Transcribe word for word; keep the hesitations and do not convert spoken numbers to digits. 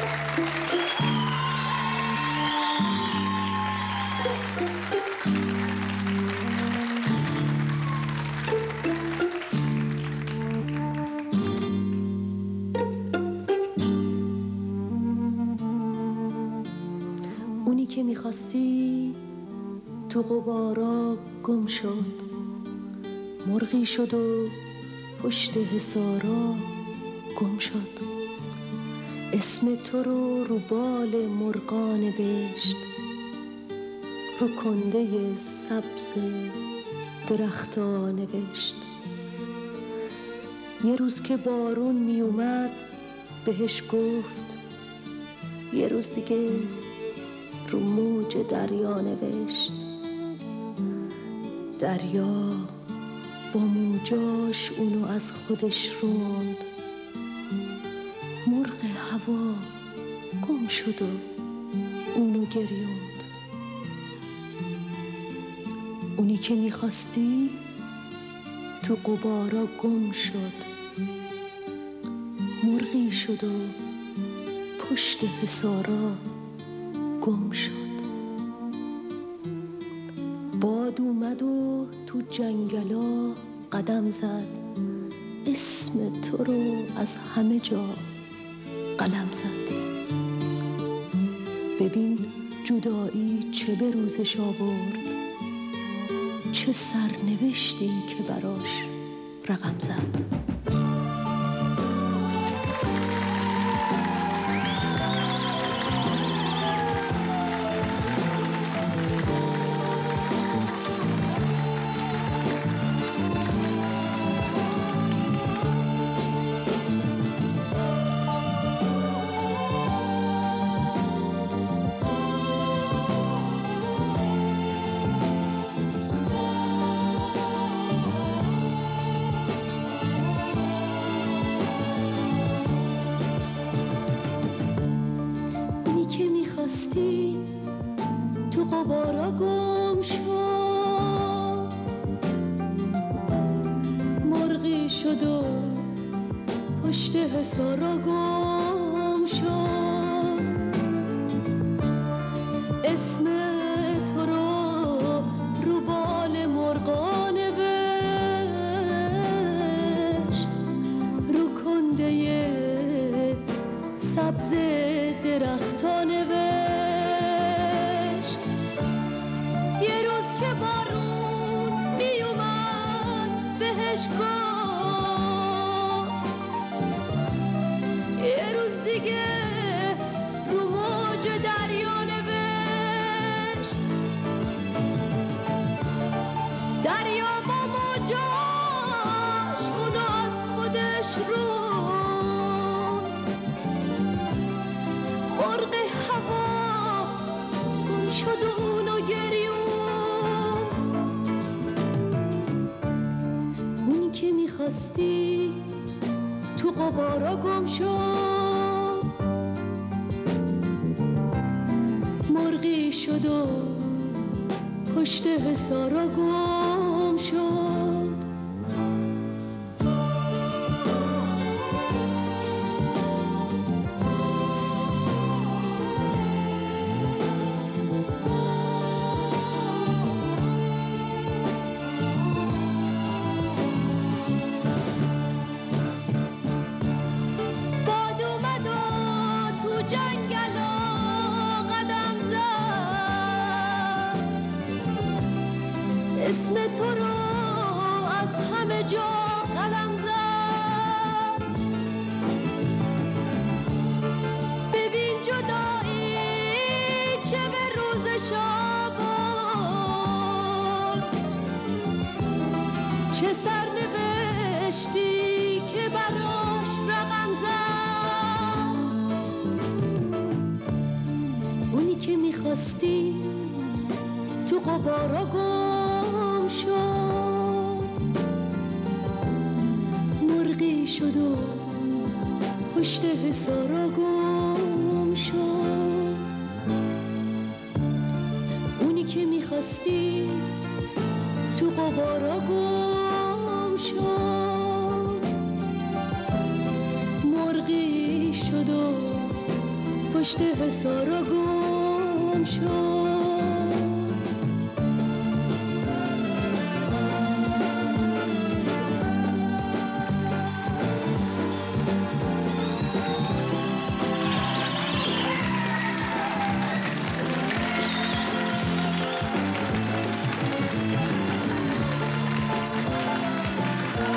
اونی که میخواستی تو غبارا گم شد، مرغی شد و پشت حصارا گم شد. اسم تو رو رو بال مرغا نوشت، رو کنده سبز درختا نوشت. یه روز که بارون می اومد بهش گفت، یه روز دیگه رو موج دریا نوشت. دریا با موجاش اونو از خودش روند، مرغ هوا گم شد و اونو گریوند. اونی که میخواستی تو غبارا گم شد، مرغی شد و پشت حصارا گم شد. باد اومد و تو جنگلا قدم زد، اسم تو رو از همه جا قلم زد. ببین جدایی چه به روزش آورد، چه سرنوشتی که براش رقم زد. تو غبارا گم شد، مرغی شد و پشت حصارا گم شد. اسم تو رو رو بال مرغا نوشت، رو کنده سبز درختا نوشت. یه روز که بارون می اومد بهش گفت، یه روز دیگه رو موج دریا نوشت. دریا با موجاش اونو از خودش روند، مرغ هوا گم شد و اونو گریوند. اونی که میخواستی تو غبارا گم شد، مرغی شد و پشت حصارا گم شد. اسم تو رو از همه جا قلم زد. ببین جدایی چه به روزش آورد، چه سرنوشتی که براش رقم زد. اونی که میخواستی تو غبارا گم شد، مرغی شد و پشت حصارا گم شد. اونی که میخواستی تو غبارا گم شد، مرغی شد و پشت حصارا گم شد.